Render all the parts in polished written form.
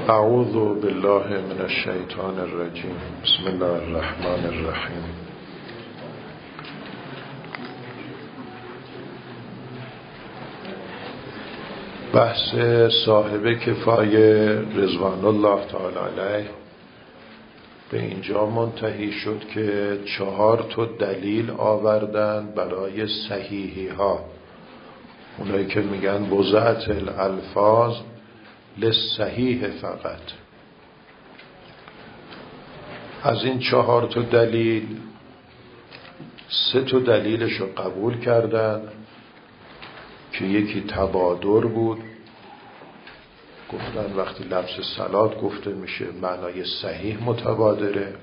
اعوذ بالله من الشیطان الرجیم. بسم الله الرحمن الرحیم. بحث صاحب کفایه رضوان الله تعالی علیه به اینجا منتهی شد که 4 دلیل آوردن برای صحیحی ها، اونایی که میگن بضعت الالفاظ للصحیح فقط. از این 4 دلیل 3 دلیلش رو قبول کردن که یکی تبادر بود، گفتن وقتی لفظ صلات گفته میشه معنای صحیح متبادره.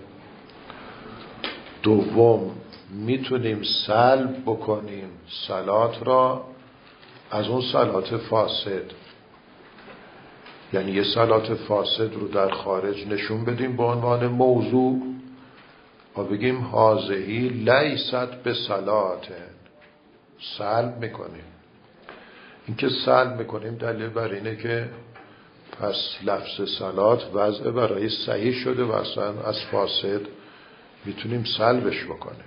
دوم، میتونیم سلب بکنیم صلات را از اون صلات فاسد، یعنی یه صلات فاسد رو در خارج نشون بدیم به عنوان موضوع و بگیم هازهی لیست به صلات، سلب میکنیم. این که سلب میکنیم دلیل بر اینه که پس لفظ صلات وضع برای صحیح شده و اصلا از فاسد میتونیم سلبش بکنیم.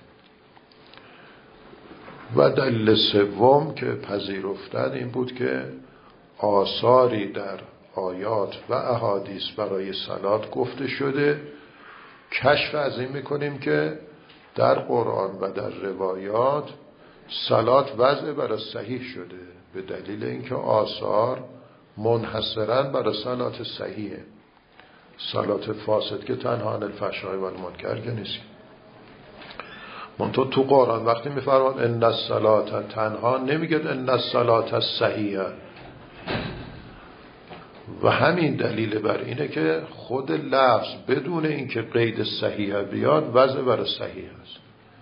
و دلیل سوم که پذیرفتن این بود که آثاری در آیات و احادیث برای صلات گفته شده، کشف از این میکنیم که در قرآن و در روایات صلات وضع برای صحیح شده به دلیل اینکه آثار منحصراً برای صلات صحیحه. صلات فاسد که تنها عن الفحشاء و المنکر که نیست. منتها تو قرآن وقتی میفرمان ان الصلات، تنها نمیگه ان الصلات صحیحه. و همین دلیل بر اینه که خود لفظ بدون اینکه قید صحیح بیاد وضع برای صحیح است.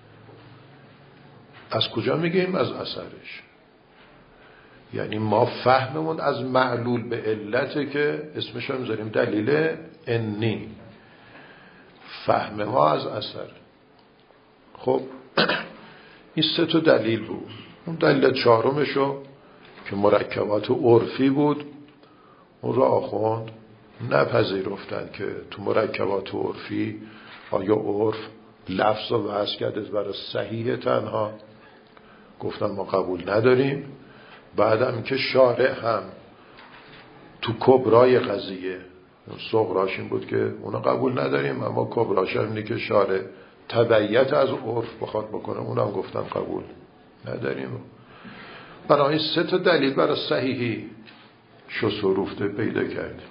از کجا میگیم؟ از اثرش. یعنی ما فهممون از معلول به علته که اسمش رو میذاریم دلیل انی، فهم ما از اثر. خب این 3 دلیل بود. اون دلیل 4مشو که مرکبات عرفی بود، اون را آخوند نپذیرفتن که تو مرکبات عرفی آیا عرف لفظ و وضع کرده برای صحیح تنها، گفتن ما قبول نداریم. بعدم که شارع هم تو کبرای قضیه، صغراش این بود که اونا قبول نداریم، اما کبراش هم اینه که شارع تبعیت از عرف بخواد بکنه، اونا هم گفتن قبول نداریم. برای 3 دلیل برای صحیحی شسروفته پیدا کردیم.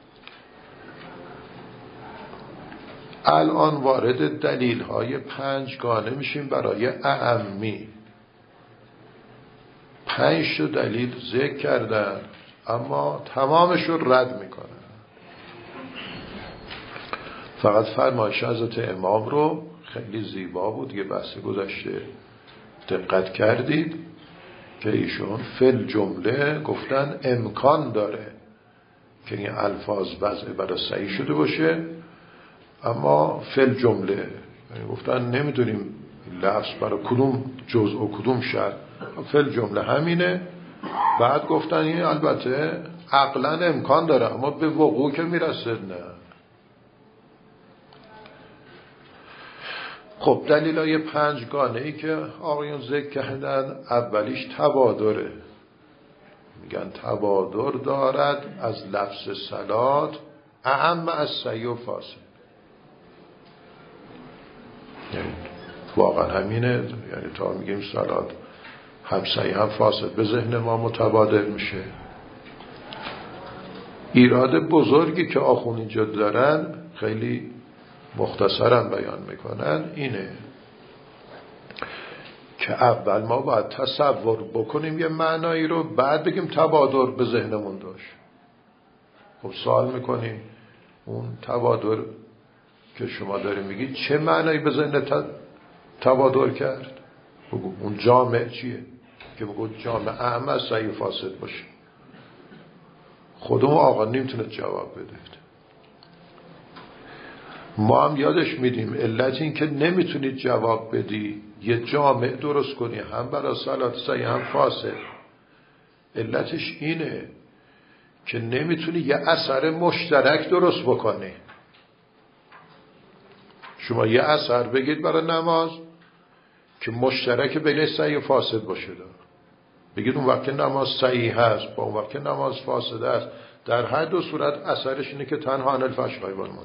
الان وارد دلیل های 5 میشیم برای اعمی. 5 دلیل ذکر کردن اما تمامش رو رد میکنن. فقط فرمایش حضرت امام رو خیلی زیبا بود، یه بحث گذشته دقت کردید که ایشون فل جمله گفتن امکان داره که این الفاظ وضع برای صحیح شده باشه، اما فل جمله یعنی گفتن نمیدونیم لفظ برای کدوم جزء و کدوم شرط، فل جمله همینه. بعد گفتن این البته عقلا امکان داره اما به وقوع که میرسه نه. خب دلیلای 5 ای که آقایون ذکر کردن، اولیش تبادره. میگن تبادر دارد از لفظ صلات اعم از صحیح و فاسد. یعنی واقعا همینه، یعنی تا میگیم صلات هم صحیح هم فاسد به ذهن ما متبادر میشه. ایراد بزرگی که آخون اینجا دارن خیلی مختصرا بیان میکنن اینه که اول ما باید تصور بکنیم یه معنایی رو، بعد بگیم تبادر به ذهنمون داشت. خب سوال میکنیم اون تبادر که شما داری میگی چه معنایی به ذهن تبادر کرد؟ بگو اون جامع چیه که بگو جامع اعم از صحیح فاسد باشه. خودمون آقا نمیتونه جواب بده. ما هم یادش میدیم علت این که نمیتونید جواب بدی یه جامع درست کنی هم برای صلات صحیح هم فاسد، علتش اینه که نمیتونی یه اثر مشترک درست بکنی. شما یه اثر بگید برای نماز که مشترک بین صحیح و فاسد باشه، بگید اون وقت نماز صحیح هست با اون وقت نماز فاسد است، در هر دو صورت اثرش اینه که تنها عن الفحشاء والمنکر.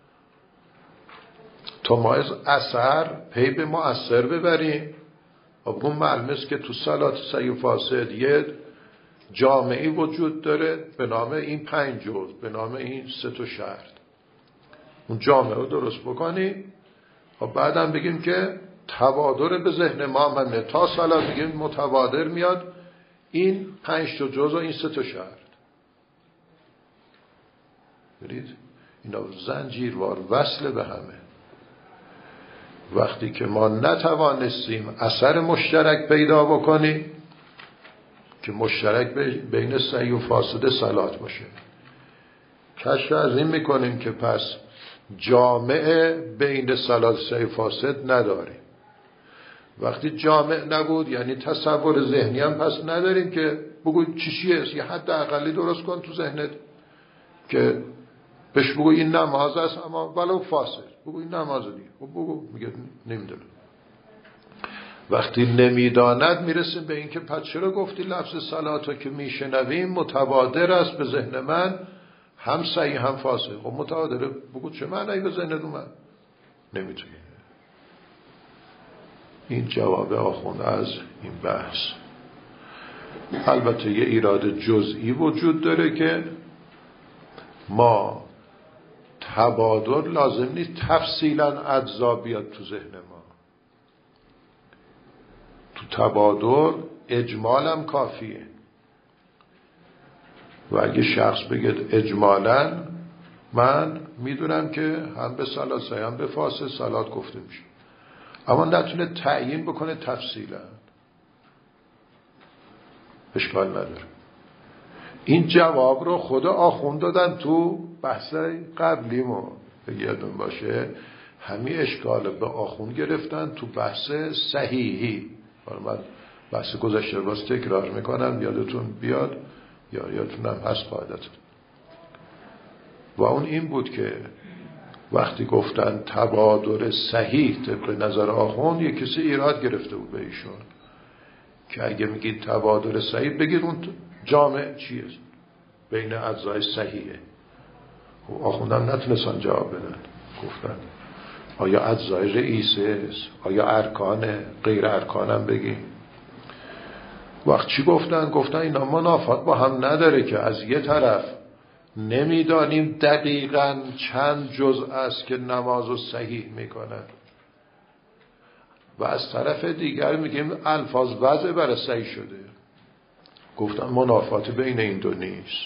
تا ما از اثر پی به مؤثر ببریم، اون معلوم است که تو صلات صحیح و فاسد یه جامعی وجود داره به نام این 5 جزء، به نام این 3 شرط. اون جامعه رو درست بکنی و بعدم بگیم که تبادر به ذهن ما منه، تا صلات بگیم متبادر میاد این 5 جزء و این 3 شرط. برید اینا زنجیروار وصل به همه. وقتی که ما نتوانستیم اثر مشترک پیدا بکنیم که مشترک بین صحیح و فاسد صلات باشه، کشف از این میکنیم که پس جامع بین صلات صحیح و فاسد نداریم. وقتی جامع نبود یعنی تصور ذهنی هم پس نداریم که بگو چیه، یه حد اقلی درست کن تو ذهنت که بهش بگو این نماز است اما ولو فاسد، بگو این نماز دیگه، بگو میگه نمیدونه. وقتی نمیداند میرسیم به این که پس چرا گفتی لفظ صلاتو که میشنویم متبادر است به ذهن من، هم صحیح هم فاسد. خب متبادره، بگو چه معنی به ذهنت اومد؟ نمیتونی. این جواب آخوند از این بحث. البته یه ایراد جزئی وجود داره که ما تبادر لازم نیست تفصیلا اجزا بیاد تو ذهن ما. تو تبادر اجمالم کافیه. و اگه شخص بگه اجمالا من میدونم که هم به صلات صحیح هم به فاسد صلات گفته میشه، اما نتونه تعیین بکنه تفصیلا، اشکال نداره. این جواب رو خدا آخوند دادن تو بحث قبلی ما، یادتون باشه همین اشکال به آخوند گرفتن تو بحث صحیحی. من بحث گذشته باز تکرار میکنم یادتون بیاد یا یادتونم هست قاعدتون. و اون این بود که وقتی گفتن تبادر صحیح طبق نظر آخوند، یک کسی ایراد گرفته بود به ایشون که اگه میگید تبادر صحیح بگید اون جامع چیه بین اجزای صحیحه. و آخوندم نتونستن جواب بدن، گفتن آیا اجزای رئیسه، آیا ارکانه، غیر ارکانم بگیم. وقت چی گفتن اینا منافات با هم نداره که از یه طرف نمیدانیم دقیقاً چند جزء است که نمازو صحیح میکنن و از طرف دیگر میگیم الفاظ وضع برای صحیح شده. گفتن منافات بین این دو نیست.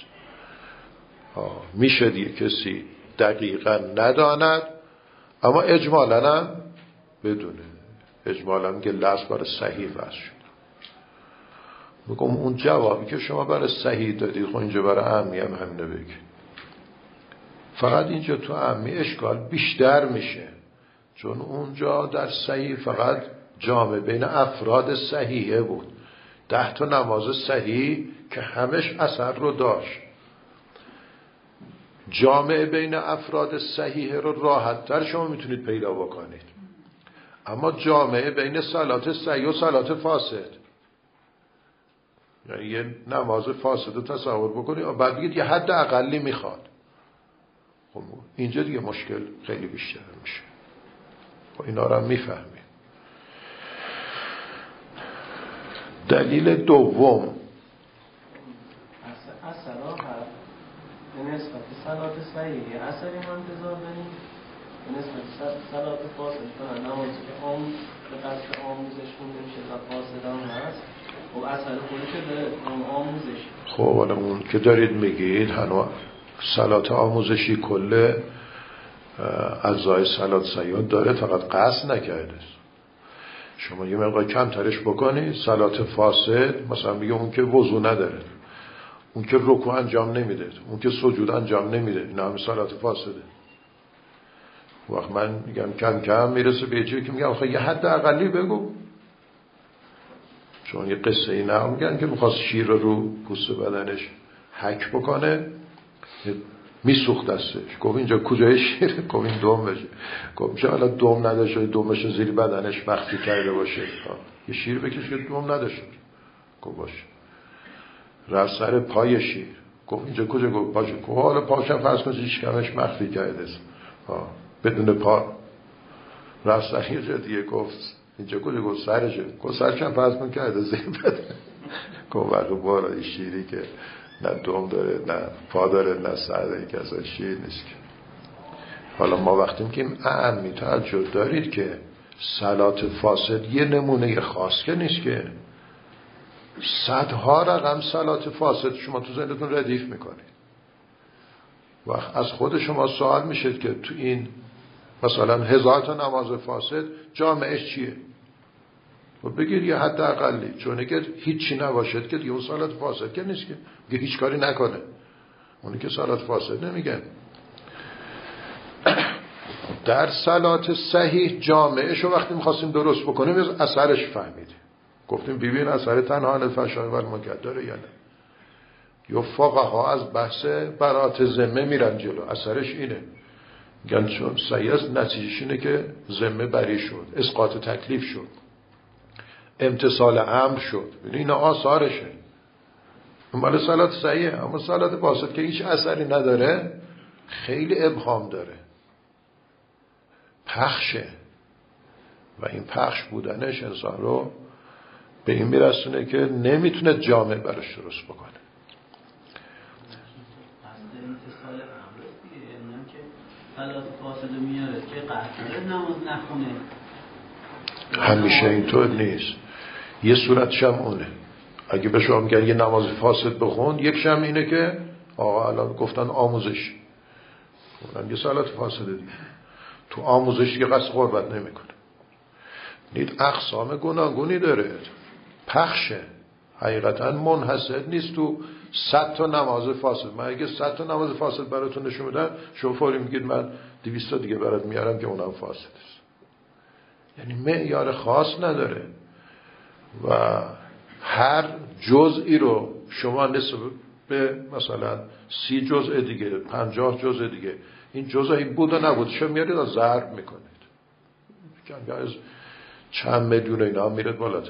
میشه دیگه کسی دقیقاً نداند اما اجمالاً هم بدونه، اجمالاً میگه لفظ برای صحیح وضع شد. میگم اون جوابی که شما برای صحیح دادید خب اینجا برای عمی هم همینه بگید. فقط اینجا تو عمی اشکال بیشتر میشه، چون اونجا در صحیح فقط جامع بین افراد صحیحه بود، 10 تا نماز صحیح که همش اثر رو داشت. جامع بین افراد صحیحه رو راحت‌تر شما میتونید پیدا بکنید، اما جامع بین صلات صحیح و صلات فاسد، یعنی یه نماز فاسد رو تصور بکنید و بعد بگید یه حد اقلی میخواد، خب اینجا دیگه مشکل خیلی بیشتر میشه. و اینا رو هم میفهمید. دلیل دوم اثرها هست به نسبت صلات صحیحه اثری منتظر داریم، به نسبت صلات فاسد کنن نمازی که به قصد آموزش خونده میشه و فاسد هم هست، خب اثر خودش به اون آموزش. خب حالا اون که دارید میگید هنوز صلات آموزشی کل اجزای صلات صحیح داره، فقط قصد نکرده. شما یه مقدار کم ترش بکنید. صلات فاسد مثلا میگه اون که وضو نداره، اون که رکوع انجام نمیده، اون که سجود انجام نمیده، این همه صلات فاسده. وقت من میگم کم کم میرسه به چیزی که میگم آخه یه حد اقلی بگو. چون یه قصه ای نقل میگن که میخواست شیر رو پوست بدنش حک بکنه، میسوخت دستش. گفت اینجا کجای شیره؟ گفت این دم بشه. گفت میشه حالا دم نداشته، دمش زیر بدنش مخفی کرده باشه، یه شیر بکش که دم نداشته. گفت باشه. رفت سر پای شیر. گفت اینجا کجا؟ گفت پاشو. گفت حالا پاشم فرض کن شکمش مخفی کرده است، بدون پا. رفت سر یه جا دیگه. گفت اینجا کجا؟ گفت سرشه. گفت سرشم فرض کن کرده زیر بدن. گفت وقت بارا این شیری که نه دم داره نه پا داره نه سر داره که اصلا شیر نیست. که حالا ما وقتی میگیم اعمی تعجب دارید که صلات فاسد یه نمونه خاص که نیست، که صدها رقم صلات فاسد شما تو ذهنتون ردیف میکنید. وقت از خود شما سوال میشید که تو این مثلا 1000 تا نماز فاسد جامعش چیه؟ و بگید یه حد اقلی، چون اگر هیچی نباشد که دیگه اون صلات فاسد که نیست، که هیچ کاری نکنه، اونی که صلات فاسد نمیگن. در صلات صحیح جامعش رو وقتی میخواستیم درست بکنیم از اثرش فهمیدیم. گفتیم ببین اثر تنها عن الفحشاء و المنکر داره یا نه. یا فقها از بحث برات ذمه میرن جلو، اثرش اینه، میگن چون صحیح است نتیجهش اینه که ذمه بری شد، اسقاط تکلیف شد، امتصال امر شد. این آثارشه. مال صلات صحیحه. اما صلات فاسد که هیچ اثری نداره خیلی ابهام داره، پخشه، و این پخش بودنش انسان رو به این میرسونه که نمیتونه جامع براش درست بکنه. صلات فاسد میاره که قطعه نماز نخونه. همیشه اینطور نیست. یه صورتش هم اونه. اگه به شما میگن یه نماز فاسد بخون، یک شم اینه که آقا الان گفتن آموزش، گفتن یه صلات فاسده دیگه، تو آموزش یه قصد قربت نمیکنه. نید اقسام گوناگونی داره، پخشه، حقیقتا منحصر نیست تو 100 تا نماز فاسد. من اگه 100 تا نماز فاسد براتون نشون بدم، شما فوری میگید من 200 تا دیگه برات میارم که اونم فاسد است. یعنی معیار خاص نداره و هر جزئی رو شما نسبت به مثلا 30 جزء دیگه، 50 جزء دیگه، این جزئی بود و نبود شما میارید و ضرب میکنید، کمی از چند میلیون اینا هم میرد بالاتر.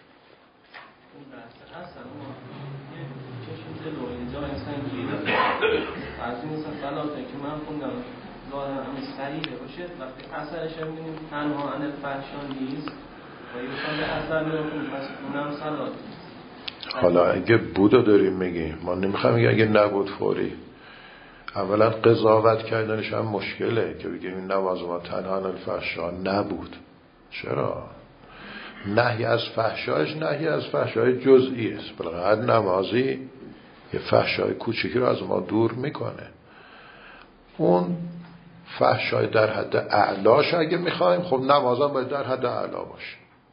از این مثلا صلاته که من خوندم ظاهرا همین صحیحه باشه، وقتی اثرش هم می‌بینیم تنها عن الفحشاء نیست و یه به اثر می‌بینیم، پس اونم صلات. حالا اگه بودا داریم میگیم، ما نمیخوایم اگه نبود فوری. اولا قضاوت کردنش هم مشکله که بگیم این نماز ما تنها عن الفحشاء نبود. چرا؟ نهی از فحشایش نهی از فحشای جزئی است. بلکه هر نمازی یه فحشای کوچیکی رو از ما دور میکنه. اون فحشای در حد اعلاش اگه میخوایم، خب نمازم باید در حد اعلا باشه.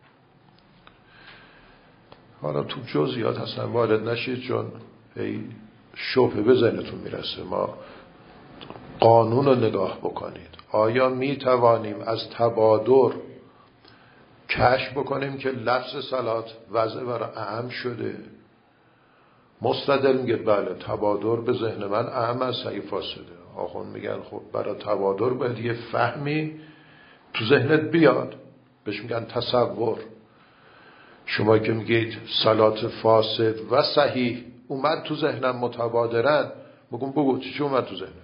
حالا تو جزئیات اصلا وارد نشید، چون شبهه به ذهنتون میرسه. ما قانون رو نگاه بکنید. آیا میتوانیم از تبادر کشف بکنیم که لفظ صلات وضع برای اهم شده؟ مستدل میگه بله تبادر به ذهن من اهم از صحیح فاسده. آخون میگن خب برای تبادر باید یه فهمی تو ذهنت بیاد، بهش میگن تصور. شما که میگید صلات فاسد و صحیح اومد تو ذهنم متبادرن، بگو چی اومد تو ذهنت؟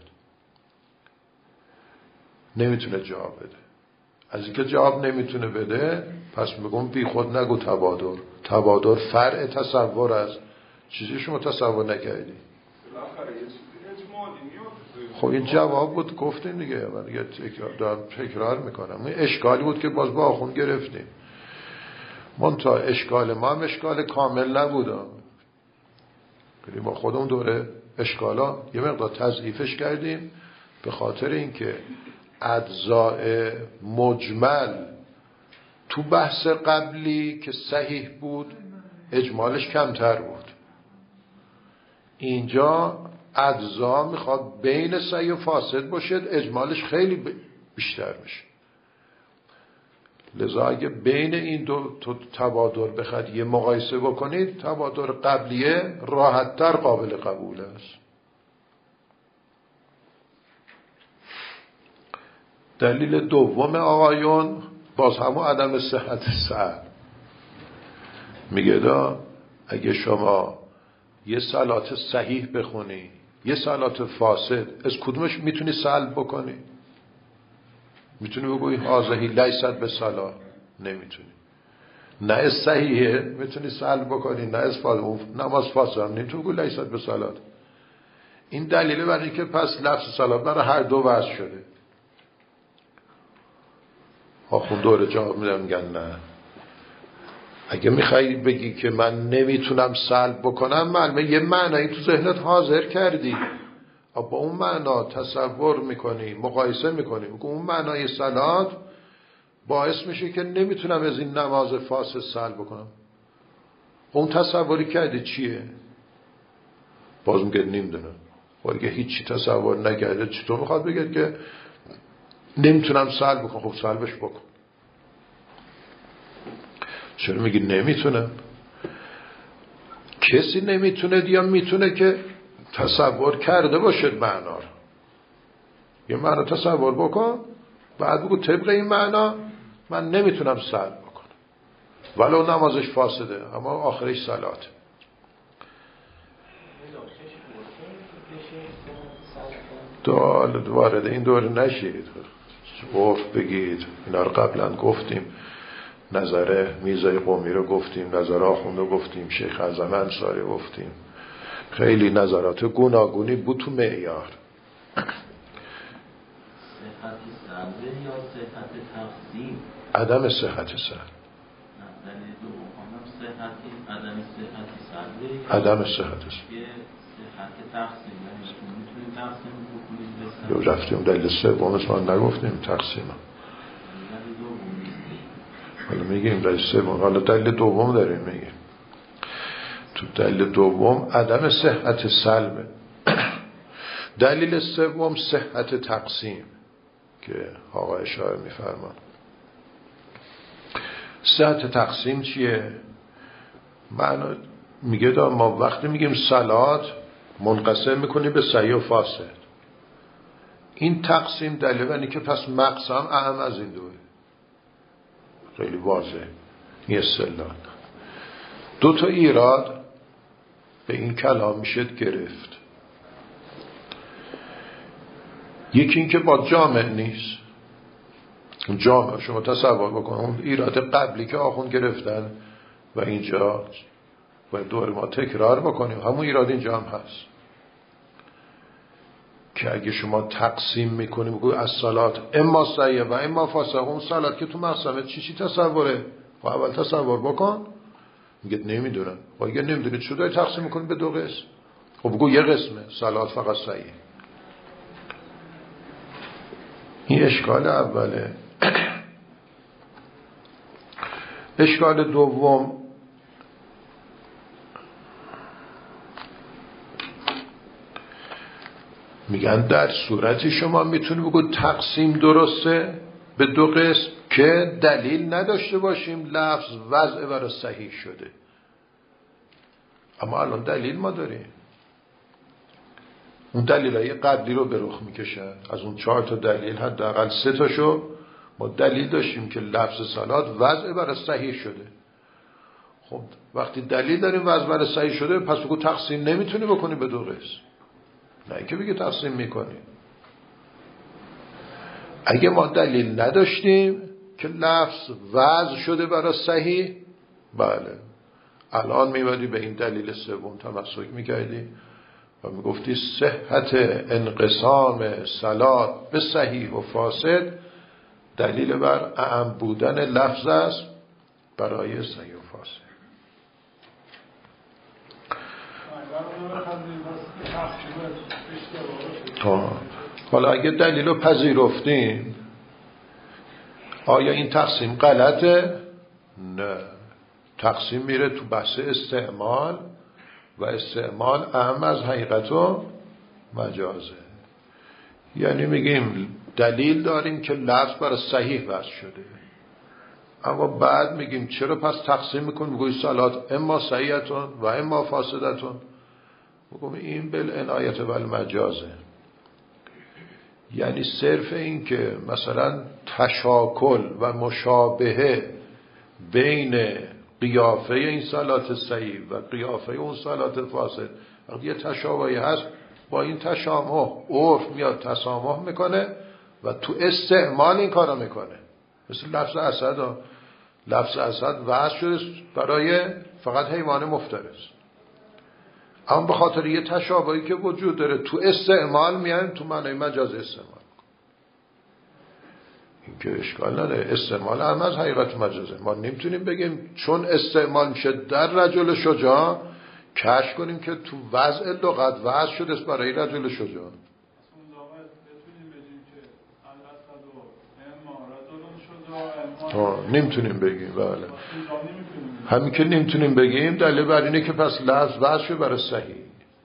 نمیتونه جواب بده. از اینکه جواب نمیتونه بده، پس میگم بی خود نگو تبادر. تبادر فرع تصور است، چیزی شما تصور نکردی. خب این جواب بود گفتیم دیگه. من دیگه تکرار میکنم. این اشکالی بود که باز با آخون گرفتیم. منتها اشکال ما هم اشکال کامل نبودم. با خودمون دوره اشکالا یه مقدار تضعیفش کردیم، به خاطر اینکه اجزاء مجمل تو بحث قبلی که صحیح بود اجمالش کمتر بود. اینجا اجزا میخواد بین صحیح و فاسد باشد، اجمالش خیلی بیشتر بشه. لذا اگه بین این دو تبادر بخواید یه مقایسه بکنید، تبادر قبلیه راحت‌تر قابل قبول است. دلیل دوم آقایون باز همون عدم صحت سر. میگه اگه شما یه صلات صحیح بخونی یه صلات فاسد، از کدومش میتونی سلب بکنی؟ میتونی بگویی هذه لیست به صلاح؟ نمیتونی. نه از صحیحه میتونی سلب بکنی، نه از فاسد. نماز فاسد هم نمیتونی بگویی لیست به صلاح. این دلیله برای که پس لفظ صلات برای هر دو وضع شده. آخون دور جواب میگن نه، اگه میخوایی بگی که من نمیتونم سلب بکنم، معلومه یه معنی تو ذهنت حاضر کردی، با اون معنا تصور میکنی، مقایسه میکنی، اون معنای صلات باعث میشه که نمیتونم از این نماز فاسد سلب بکنم. اون تصوری کردی چیه؟ باز میگه نمیدونم. اگه هیچی تصور نکرده چطور میخواد بگه که نمیتونم سلب بکنم؟ خب سلبش بکن. چرا میگی نمیتونم؟ کسی نمیتونه یا میتونه که تصور کرده باشه معنا رو. یه معنا تصور بکن، بعد بگو طبق این معنا من نمیتونم سلب بکنم، ولو نمازش فاسده اما آخرش صلاته. وارد این دور نشید، عرف بگید. اینا رو قبلا گفتیم، نظر میرزای قمی رو گفتیم، نظر آخوند رو گفتیم، شیخ اعظم انصاری گفتیم. خیلی نظرات گوناگونی بود تو معیار. صحت سلبه یا صحت تقسیم؟ عدم صحت سلب. دلیل دوم صحتی، عدم صحت سلبه، عدم صحت سلب. صحت تقسیم، یعنی میتونیم تقسیم بکنیم. لو رفتیم دلیل سوم ما نگفتیم تقسیم. حالا میگیم دلیل سوم، حالا دلیل دوم داریم میگیم. تو دلیل دوم عدم صحت سلب. دلیل سوم صحت تقسیم که آقا اشاره میفرمان. صحت تقسیم چیه؟ معنی میگه ما وقتی میگیم صلات منقسم میکنیم به صحیح و فاسد. این تقسیم دلیل اینه که پس مقسم اهم از این دوه. خیلی واضح این اصطلاح. دو تا ایراد به این کلام میشه گرفت. یکی این که با جامع نیست. جامع شما تصور بکن اون ایراد قبلی که آخوند گرفتن و اینجا باید دور ما تکرار بکنیم، همون ایراد اینجا هم هست که اگه شما تقسیم میکنیم بگوی از صلات اما صحیح و اما فاسد، اون صلات که تو مقسمه چی تصوره؟ خب اول تصور بکن. میگه نمیدونم. خب اگه نمیدونید چه داری تقسیم میکنید به دو قسم؟ خب بگو یه قسمه صلات فقط صحیح. این اشکال اوله. اشکال دوم میگن در صورتی شما میتونی بگو تقسیم درسته به دو قسم که دلیل نداشته باشیم لفظ وضع برای صحیح شده. اما الان دلیل ما داریم. اون دلیلای قبلی رو به رخ میکشن. از اون 4 تا دلیل حداقل 3 تاشو ما دلیل داشتیم که لفظ صلات وضع برای صحیح شده. خب وقتی دلیل داریم وضع برای صحیح شده، پس بگو تقسیم نمیتونی بکنی به دو قسم، نه اینکه بگه تقسیم میکنی. اگه ما دلیل نداشتیم که لفظ وضع شده برای صحیح، بله الان میبادی به این دلیل سوم تمسک میکردی و میگفتی صحت انقسام صلات به صحیح و فاسد دلیل بر اعم بودن لفظ است برای صحیح و فاسد. حالا اگه دلیل رو پذیرفتیم، آیا این تقسیم غلطه؟ نه. تقسیم میره تو بحث استعمال و استعمال اهم از حقیقت و مجازه. یعنی میگیم دلیل داریم که لفظ برای صحیح وضع شده، اما بعد میگیم چرا پس تقسیم میکنیم؟ میگوی صلات اما صحیحتون و اما فاسدتون. میگم این بالعنایت و المجازه، یعنی صرف این که مثلا تشاکل و مشابهه بین قیافه این صلات صحیح و قیافه اون صلات فاسد وقتی یه تشابهی هست، با این تشابه عرف میاد تسامح میکنه و تو استعمال این کارو میکنه. مثل لفظ اسد ها، لفظ اسد وضع شده برای فقط حیوان مفترس، اما به خاطر یه تشابهی که وجود داره تو استعمال میان تو معنی مجاز استعمال. این که اشکال نداره، استعمال هم از حقیقت مجازه. ما نمیتونیم بگیم چون استعمال میشه در رجل شجاع کشف کنیم که تو وضع لغت وضع شده است برای رجل شجاع. نمیتونیم بگیم. بله، همین که نمیتونیم بگیم دلیل بر اینه که پس لفظ وضع شده برای صحیح.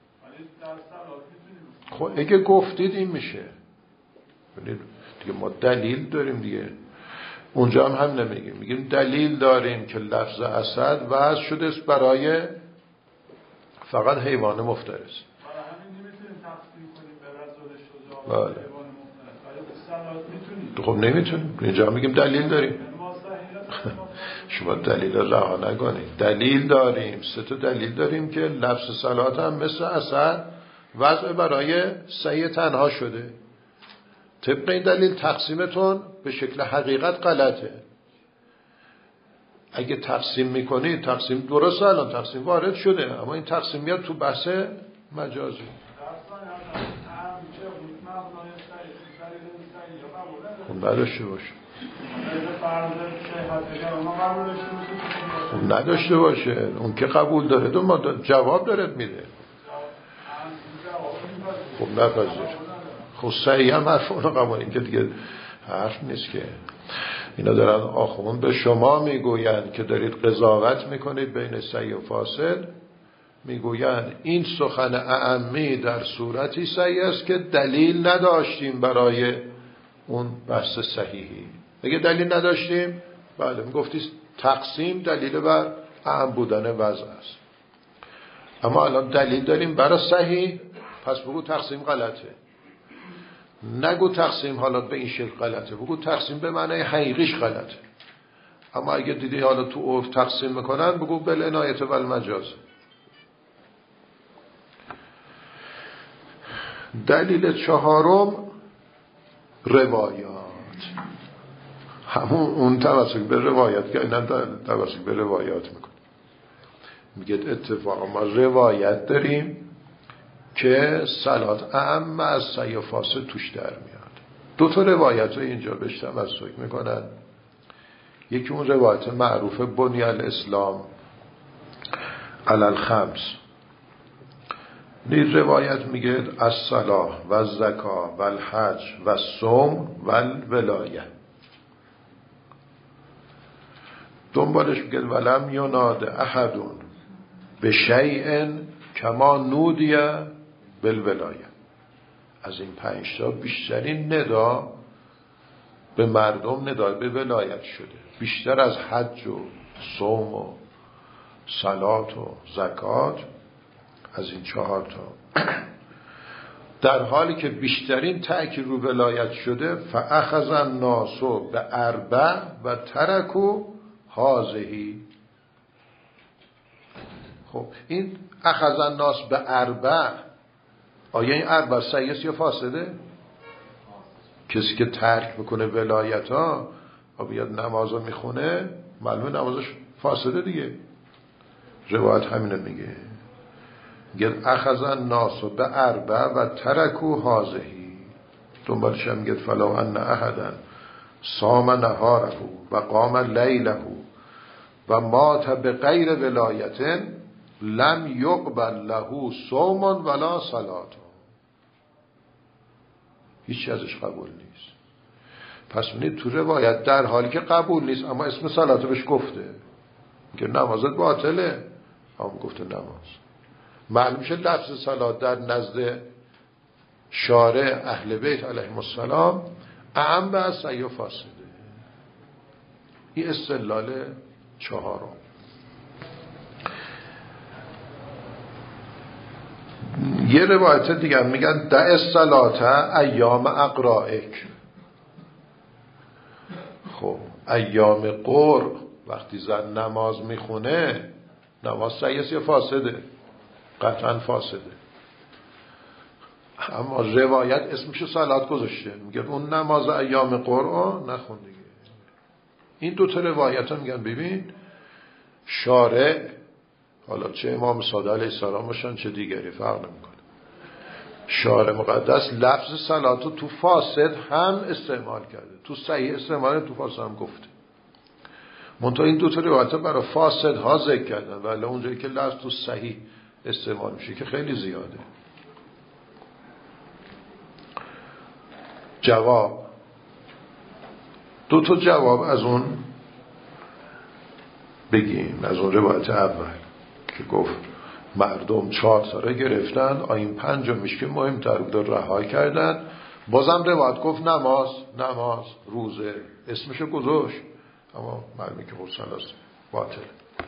خب اگه گفتید این میشه دیگه، ما دلیل داریم دیگه. اونجا هم نمیگیم، میگیم دلیل داریم که لفظ اسد وضع شده است برای فقط حیوان مفترس. برای همین نمیتونیم تقسیم کنیم به رجل شجاع و حیوان مفترس. خب نمیتونیم، اینجا میگیم دلیل داریم. شما دلیل رها نکنید. دلیل داریم، 3 دلیل داریم که لفظ صلات هم مثل اسد وضع برای صحیح تنها شده. طبق این دلیل تقسیمتون به شکل حقیقت غلطه. اگه تقسیم میکنید، تقسیم درسته، الان تقسیم وارد شده، اما این تقسیم میاد تو بحث مجازی. خب نداشته باشه، خب نداشته باشه، اون که قبول داره دو ما جواب دارد میده. خب نپذیر. خب صحیح هم حرف اونو قبول، این که دیگه حرف نیست که. اینا دارن آخوند به شما میگویند که دارید قضاوت میکنید بین صحیح و فاسد، میگویند این سخن اعمی در صورتی صحیح است که دلیل نداشتیم برای اون بحث صحیحی. اگه دلیل نداشتیم، بله میگفتید تقسیم دلیل بر اعم بودن وضع است، اما الان دلیل داریم برای صحیح، پس بگو تقسیم غلطه. نگو تقسیم حالا به این شکل غلطه، بگو تقسیم به معنی حقیقیش غلطه. اما اگه دیدی حالا تو عرف تقسیم میکنن، بگو بالعنایت و المجاز. دلیل 4 روایات، همون اون توسط به روایت که اینا توسط به روایات میکنه. میگه اتفاقا ما روایت داریم که صلات اعم از صحیح و فاسد توش در میاد. 2 روایت رو اینجا بهش تمسک میکنن. یکی اون روایت معروف بنی الاسلام علی الخمس. این روایت میگه الصلاة و الزکاة و الحج و الصوم و الولایه. دنبالش میگه ولم یناد احد به شیء کما نودی بالولایه. از این 5 تا بیشترین ندا به مردم ندای به ولایت شده، بیشتر از حج و صوم و صلات و زکات. از این 4 تا در حالی که بیشترین تأکید رو ولایت شده، فاخذ الناس به 4 و ترکوا هذه. خب این اخذ الناس به 4، آیا این 4 صحیح است یا فاسده؟ کسی که ترک میکنه ولایت ها و بیاد نماز رو میخونه، معلومه نمازش فاسده دیگه. روایت همینه میگه اخذ الناس به 4 و ترکوا هذه. دنبالش هم میگه فلو ان احدا صام نهاره و قام لیله و مات بغیر ولایت لم یقبل له صوم ولا صلات. هیچ ازش قبول نیست. پس ببینید تو روایت در حالی که قبول نیست اما اسم صلات بهش گفته که نمازت باطله، اما گفته نماز. معلوم شد لفظ صلات در نزد شارع اهل بیت علیهم السلام اعم از صحیح و فاسده. این استدلال چهارم. یه روایت دیگه میگن دع الصلاة ایام اقرائک. خب ایام قر وقتی زن نماز میخونه، نماز صحیحه یا فاسده؟ قطعا فاسده. اما روایت اسمشو صلات گذاشته، میگه اون نماز ایام قرآن نخون دیگه. این دوتا روایت ها میگن ببین شارع، حالا چه امام صادق علیه السلام باشن چه دیگری فرق نمیکنه، شارع مقدس لفظ صلاتو تو فاسد هم استعمال کرده، تو صحیح استعمال، تو فاسد هم گفته. منتها این دوتا روایت ها برای فاسد ها ذکر کردن، ولی اونجایی که لفظ تو صحیح استعمال میشه که خیلی زیاده. جواب، دو تا جواب از اون بگیم، از اون روایت اول که گفت مردم 4 تا گرفتن، آیین 5 میشه که مهمتر بود رها کردن. بازم روایت گفت نماز روزه اسمشو گذاشت، اما معلومه که حسن است باطل.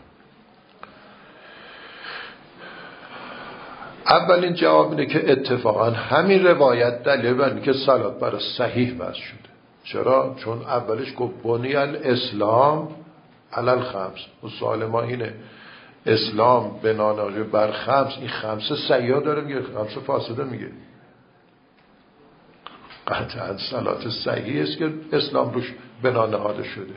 اولین جواب اینه که اتفاقا همین روایت دلیل بر اینه که صلات برای صحیح بس شده. چرا؟ چون اولش گفت بنی الاسلام علی الخمس. و سوال ما اینه اسلام بنا بر خمس، این خمسه صحیح داره میگه خمسه فاسده میگه؟ قطعا صلات صحیح است که اسلام روش بنا نهاده شده.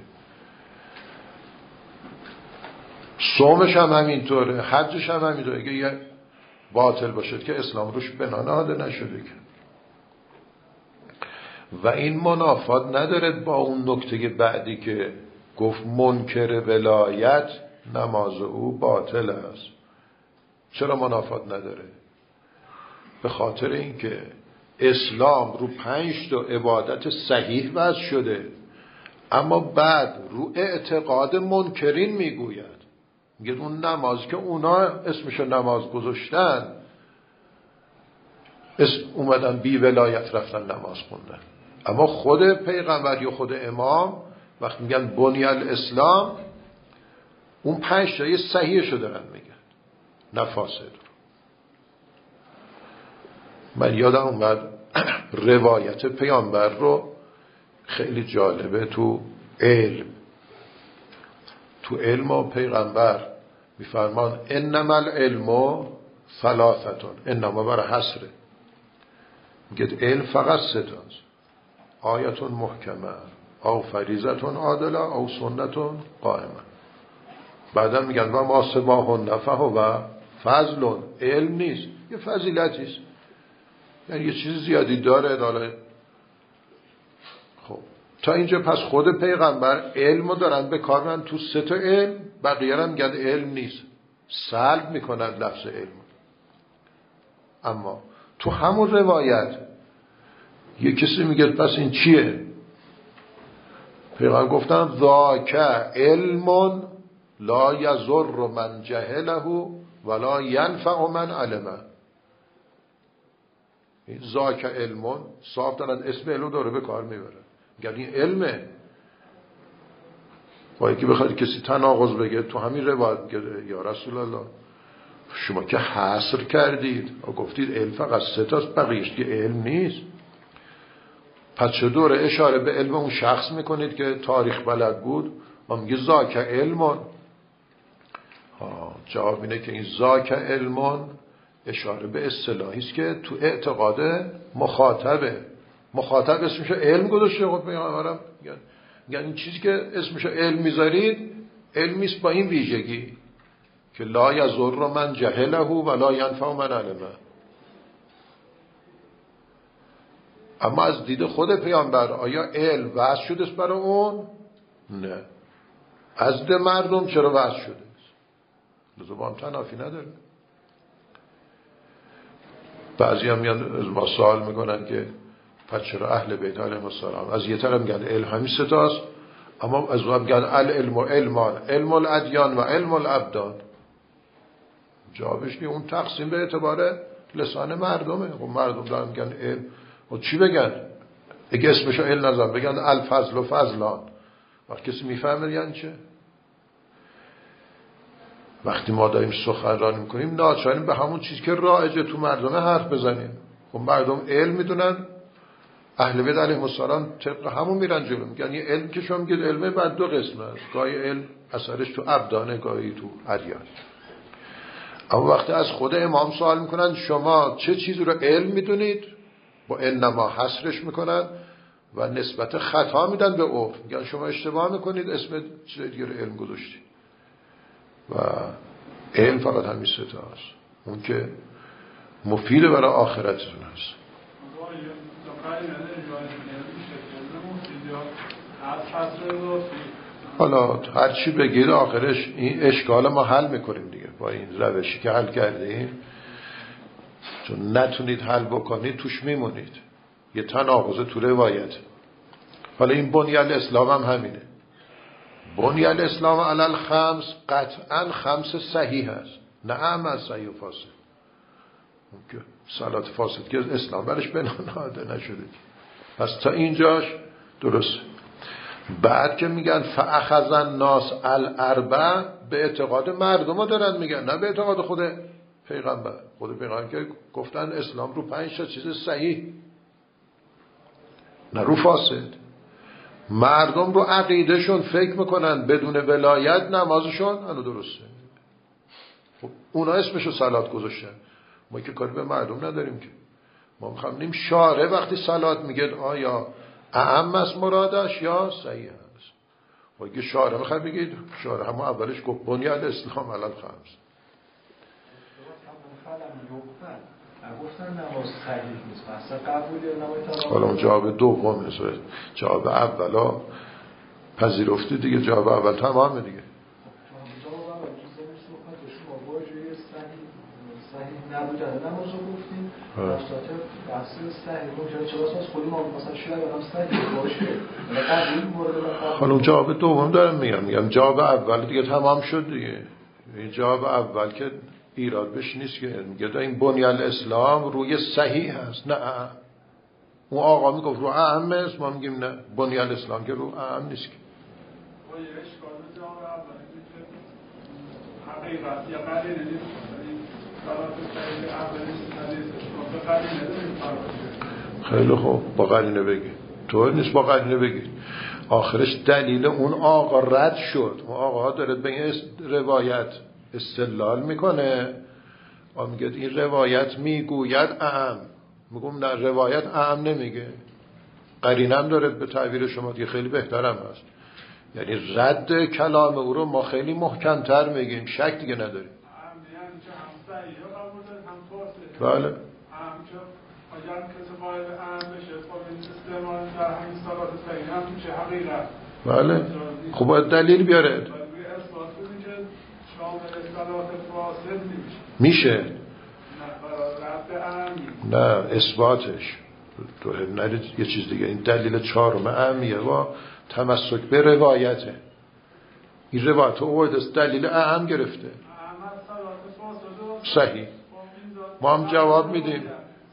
صومش هم همینطوره، حجش هم همینطوره، که یه باطل باشد که اسلام روش بنا نهاده نشده که. و این منافات نداره با اون نکته بعدی که گفت منکر ولایت نماز او باطل است. چرا منافات نداره؟ به خاطر اینکه اسلام رو 5 تا عبادت صحیح وضع شده، اما بعد رو اعتقاد منکرین میگوید. میگه اون نماز که اونا اسمشو نماز گذاشتن، اومدن بی ولایت رفتن نماز خوندن. اما خود پیغمبر یا خود امام وقتی میگن بنی الاسلام، اون 5 تای صحیحشو دارن میگن، نه فاسد. من یادم اومد روایت پیامبر رو، خیلی جالبه. تو علم و پیغمبر میفرمان انما العلم ثلاثه، انما برای حصره، میگه علم فقط 3 تاست: آیت محکمه او فریضه عادله او سنت قائمه. بعدا میگن و ما سباهن فهو فضل. علم نیست، یه فضیلتی است، یعنی یه چیز زیادی داره داره. خب تا اینجا پس خود پیغمبر علمو دارن به کار میبرن تو 3 تا علم، بقیه هم میگن علم نیست، سلب میکنن لفظ علم. اما تو همون روایت یه کسی میگه پس این چیه؟ پیغمبر گفتن ذاک علم لا یضر من جهله ولا ینفع من علمه. این ذاک علم صاحب دارن اسم علم داره به کار میبرن، یعنی علمه. با اینکه بخواد کسی تناقض بگه تو همین روایت میگه یا رسول الله شما که حصر کردید و گفتید علم فقط 3 تاست، بقیه‌اش که علم نیست. پس چطور اشاره به علم اون شخص میکنید که تاریخ بلد بود و میگه ذاک علم؟ جواب اینه که این ذاک علم اشاره به اصطلاحی است که تو اعتقاد مخاطب اسمشو علم گذاشته. خود پیغمبرم میگن این چیزی که اسمشو علم میذارید علمی است با این ویژگی که لا یضر من جهله ولا ینفع من علمه. اما از دید خود پیامبر آیا علم وضع شده است برای اون؟ نه. از دید مردم چرا وضع شده است؟ لذا با هم تنافی نداره. بعضی هم میان از ما سوال میکنن که پس چرا اهل بیت علیهم السلام از یه طرف میگن علم همین 3 تاست، اما از اون میگن العلم علمان، علم الادیان و علم الابدان. جوابش نیه، اون تقسیم به اعتبار لسان مردمه. خب مردم دارن میگن علم، و چی بگن؟ اگه اسمشو علم نزن بگن الفضل و فضلان. وقتی کسی میفهمه یعنی چه؟ وقتی ما داریم سخنرانی میکنیم ناچاریم به همون چیزی که رایجه تو مردمه حرف بزنیم. خب مردم علم میدونن، اهل بیت علیهم السلام طبق همون میرن جلو. میگن یه علم که شما میگید علمه بعد دو قسم است، گاهی علم اثرش تو ابدانه، گاهی تو ادیان. اما وقتی از خود امام سوال میکنن شما چه چیزی رو علم میدونید، با انما حصرش میکنن و نسبت خطا میدن به عرف. میگن شما اشتباه میکنید، اسم چیز دیگه رو علم گذاشتید. و علم فقط همین سه تا است، اون که مفید برای آخرتتون هست. حالا هر چی بگید آخرش این اشکال ما حل میکنیم دیگه با این روشی که حل کردیم. چون نتونید حل بکنید توش میمونید، یه تناقض تو روایت. حالا این بنی الاسلام هم همینه. بنی الاسلام علی الخمس قطعا خمس صحیح هست، نه اعمال صحیح و فاسد. صلات فاسد که اسلام برش بنا نهاده نشده. پس تا اینجاش درست. بعد که میگن فاخذ الناس الاربع، به اعتقاد مردم ها دارن میگن، نه به اعتقاد خود پیغمبر. خود پیغمبر که گفتن اسلام رو 5 تا چیز صحیح، نه رو فاسد. مردم رو عقیدهشون فکر میکنن بدون ولایت نمازشون هنو درسته. خب اونا اسمشو صلات گذاشتن، ما که کاری به مردم نداریم که. ما میخوام شارع وقتی صلات میگه آیا اعم است مرادش یا صحیح است. و اگه شارع میخواد بگید، شارع همون اولش گفت بنی الاسلام علی الخمس. گفتن نماز صحیح نیست، اصلا قبول یا نماز. حالا اون جواب دوم است. جواب اولا پذیرفتی دیگه، جواب اول تمامه دیگه. جواب اول چیزی صحبت شما واژه صحیح نبودن نمازو گفتیم. واسطه بحث صحیح مجرد چرا از خودی ما مثلا شاید هم صحیح باشه ولی قبول مورد. حالا اون جواب دوم دارم میگم جواب اول دیگه تمام شد دیگه. این جواب اول که ایراد بش نیست که میگه این بنی الاسلام روی صحیح هست، نه اون آقا میگفت رو اهم است، ما میگیم نه بنی الاسلام که رو اهم نیست که. با یه اشکال جواب اول که حقیقت یا قرینه نیست، صلات صحیح اولش نیست، با قرینه نیست. خیلی خوب با قرینه بگید، طور نیست با قرینه بگید. آخرش دلیل اون آقا رد شد. اون آقا داره به این روایت استدلال میکنه و میگه این روایت میگوید اعم. میگم نه، روایت اعم نمیگه، قرینم داره به تعبیر شما دیگه خیلی بهترم هست. یعنی رد کلام او رو ما خیلی محکمتر میگیم، شک دیگه نداریم. بله. اگر کسی باید اعم بشه با استعمال در همین صلات صحیح هم میشه حقیقت. بله. خب باید دلیل بیاره. میشه نه اثباتش تو نرید یه چیز دیگه. این دلیل چهارم اهمیه و تمسک به روایته. این روایت اوورد است دلیل اهم گرفته صحیح. ما هم جواب میدیم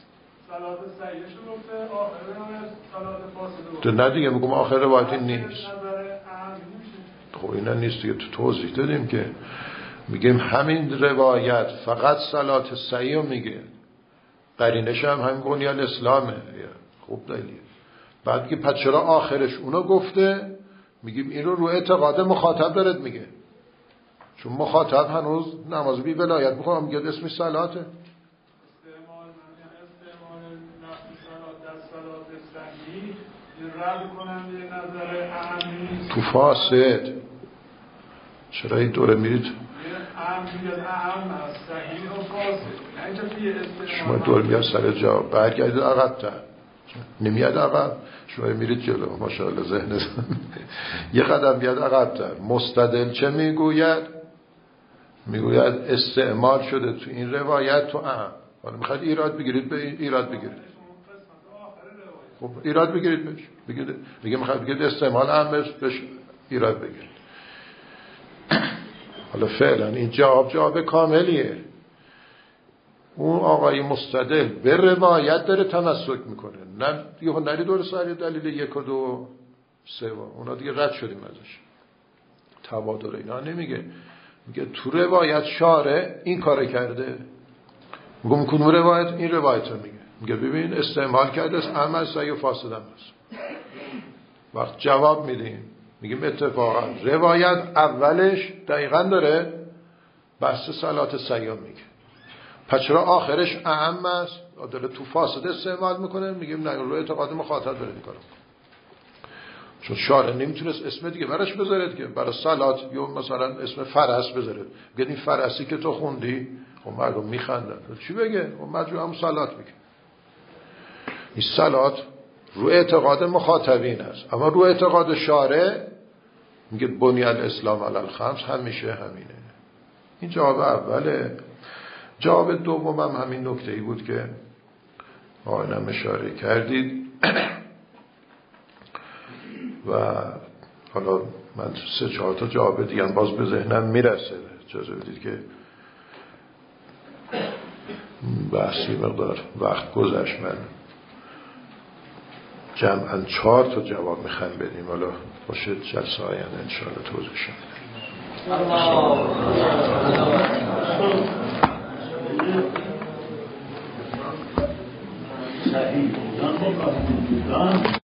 تو نه دیگه، میگم آخر روایتی نیست. خب اینا نیست دیگه، تو توضیح دادیم که میگیم همین روایت فقط صلات صحیح رو میگه، قرینش هم همین بنی الاسلامه. خوب دلیل. بعد که پس چرا آخرش اونو گفته؟ میگیم این رو اعتقاد مخاطب دارد میگه، چون مخاطب هنوز نماز بی ولایت میخوام میگه اسمش صلاته. تو فاسد چرا این دوره میرید شما دور میاد سر جا برگردید عقب‌تر، نمیاد عقب، شما میرید جلو. ماشاءالله ذهن یه قدم بیاد عقب‌تر. مستدل چه میگوید؟ میگوید استعمال شده تو این روایت تو اهم. حالا میخواید ایراد بگیرید، به ایراد بگیرید. خب ایراد بگیرید بهش، بگید میخواید بگید استعمال اهم بهش ایراد بگیرید. حالا فعلا این جواب کاملیه. اون آقای مستدل به روایت داره تمسک میکنه، نه یه هنری دور سری دلیل 1 و 2 سوم. اونا دیگه رد شدیم ازش. تبادل اینا نمیگه، میگه تو روایت شارع این کار کرده. میگم کدوم روایت؟ این روایت رو میگه ببین استعمال کرده است عمل صحیح و فاسد هم است. وقت جواب میدیم میگیم اتفاقا روایت اولش دقیقا داره بحث صلات سیام میگه، پس چرا آخرش اعم است داره تو فاسد استعمال میکنه؟ میگیم نه رو اعتقاد مخاطب داره میکنه، چون شارع نمیتونست اسم دیگه براش بذارد که برای صلات یا مثلا اسم فرس بذارد. میگه این فرسی که تو خوندی خب مردم میخندن، چی بگه؟ خب مجموع هم صلات میگه. این صلات رو اعتقاد مخاطبین است، اما رو اعتقاد شارع میگه بنی الاسلام علی الخمس همیشه همینه. این جواب اوله. جواب دوم هم همین نکته‌ای بود که آقایان اشاره کردید و حالا من 3-4 تا جواب دیگه باز به ذهنم میرسه. اجازه بدید که بحثی مقدار وقت گذشت، من جمعاً 4 تا جواب میخوایم بدیم، حالا باشه جلسه آینده انشاءالله توضیح شد.